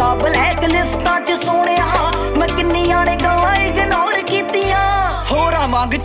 ਆ ਬਲੈਕ ਲਿਸਟਾਂ 'ਚ ਸੋਹਣਿਆ ਮੈਂ ਕਿੰਨੀਆਂ ਨੇ ਗੱਲਾਂ ਇਗਨੋਰ ਕੀਤੀਆਂ। ਹੋਰਾਂ ਵਾਂਗ